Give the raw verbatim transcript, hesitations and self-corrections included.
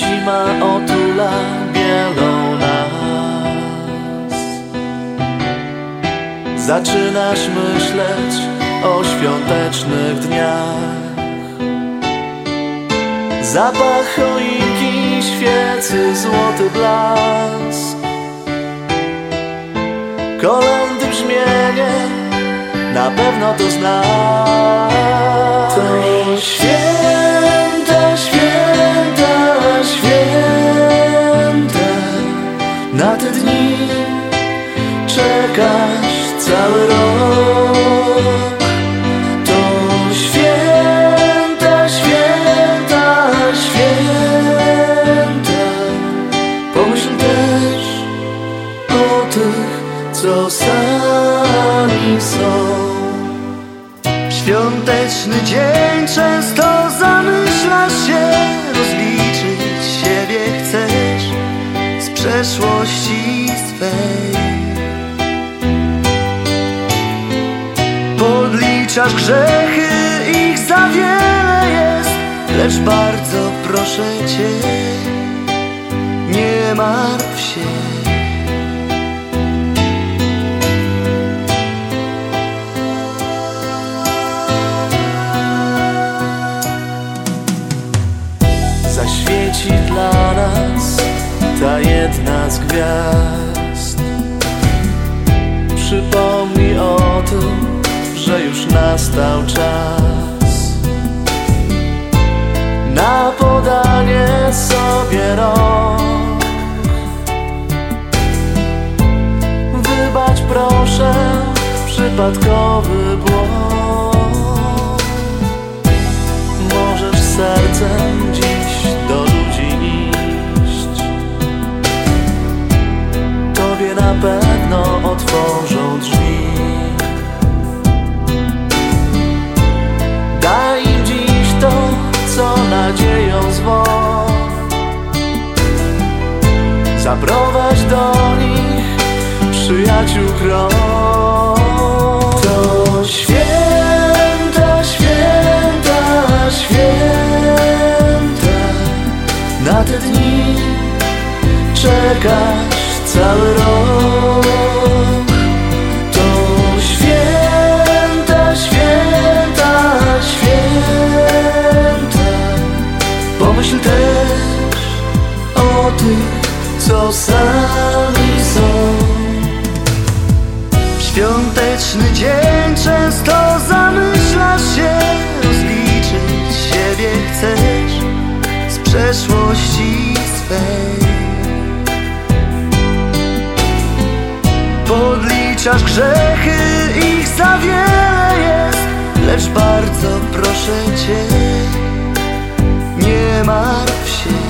Zima otula bielą nas. Zaczynasz myśleć o świątecznych dniach. Zapach choinki, świecy, złoty blask. Kolędy brzmienie, na pewno to znasz. To święta, święta, święta. Na te dni czekasz cały rok. To święta, święta, święta. Pomyśl też o tych, co sami są. Świąteczny dzień, często zamyślasz się, rozliczyć siebie chcesz z przeszłości swej. Podliczasz grzechy, ich za wiele jest, lecz bardzo proszę Cię, nie martw się. Zaświeci dla nas ta jedna z gwiazd. Przypomnij o tym, że już nastał czas na podanie sobie rąk. Wybacz proszę przypadkowy błąd. Możesz sercem dziś do ludzi iść. Tobie na pewno otworzą drzwi. Daj im dziś to, co nadzieją zwą. Zaprowadź do nich przyjaciół krąg. To święta, święta, święta. Na te dni czekasz cały rok. To święta, święta, święta. Pomyśl też o tych, co sami są. Świąteczny dzień, często zamyślasz się, rozliczyć siebie chcesz z przeszłości swej. Podliczasz grzechy, ich za wiele jest, lecz bardzo proszę Cię, nie martw się.